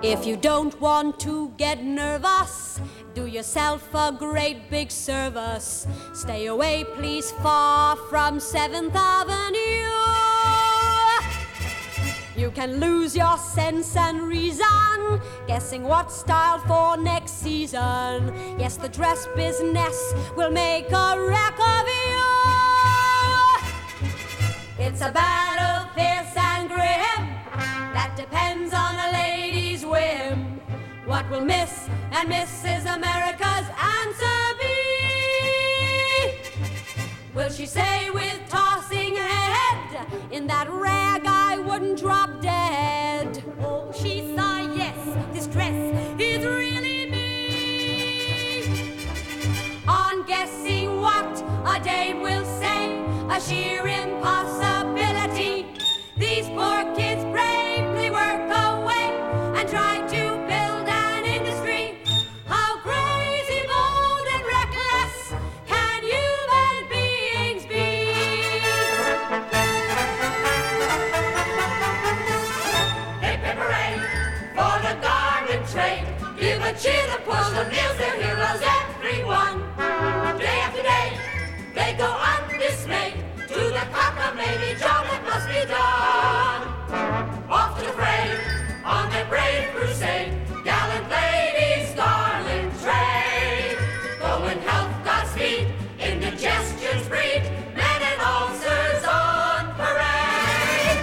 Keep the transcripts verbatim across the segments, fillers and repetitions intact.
If you don't want to get nervous, do yourself a great big service. Stay away, please, far from seventh Avenue. You can lose your sense and reason, guessing what style for next season. Yes, the dress business will make a wreck of you. It's a battle fierce and grim that depends on a lady's whim. What will Miss and Missus America's answer be? Will she say with tossing head, in that rag I wouldn't drop dead? Oh, she sigh, yes, this dress is really me. On guessing what a dame will say, a sheer impossibility. These poor kids bravely work away and try to build an industry. How crazy, bold, and reckless can human beings be? Hip hip hooray for the garment trade. Give a cheer to push the mills, they're heroes, everyone. Day after day, they go undismayed to the cockamamie job that must be done. Off to the fray, on their brave crusade, gallant ladies, garland trade. Go and help Godspeed, indigestions breed, men and officers on parade.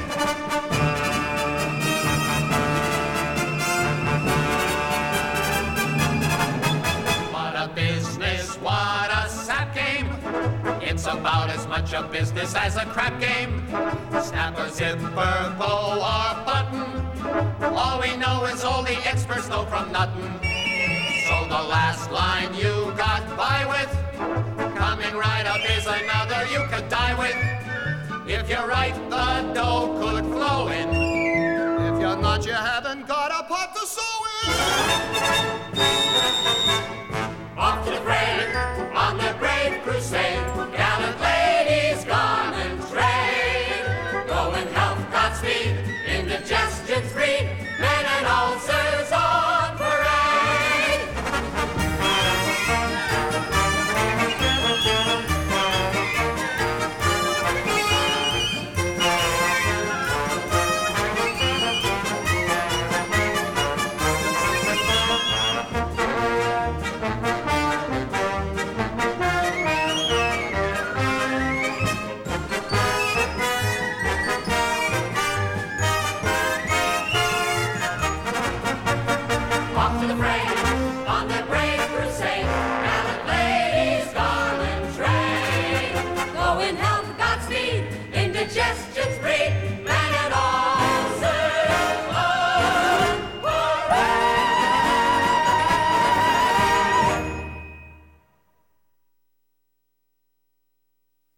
What a business, what a sap game. It's about as much a business as a crap game. Snap a zipper, bow or button. All we know is all the experts know from nothing. So the last line you got by with, coming right up is another you could die with. If you're right, the dough could flow in. If you're not, you haven't got a pot to sew in. Off to the fray, on the brave crusade, gallant ladies, garment trade. Go and help Godspeed, indigestions free.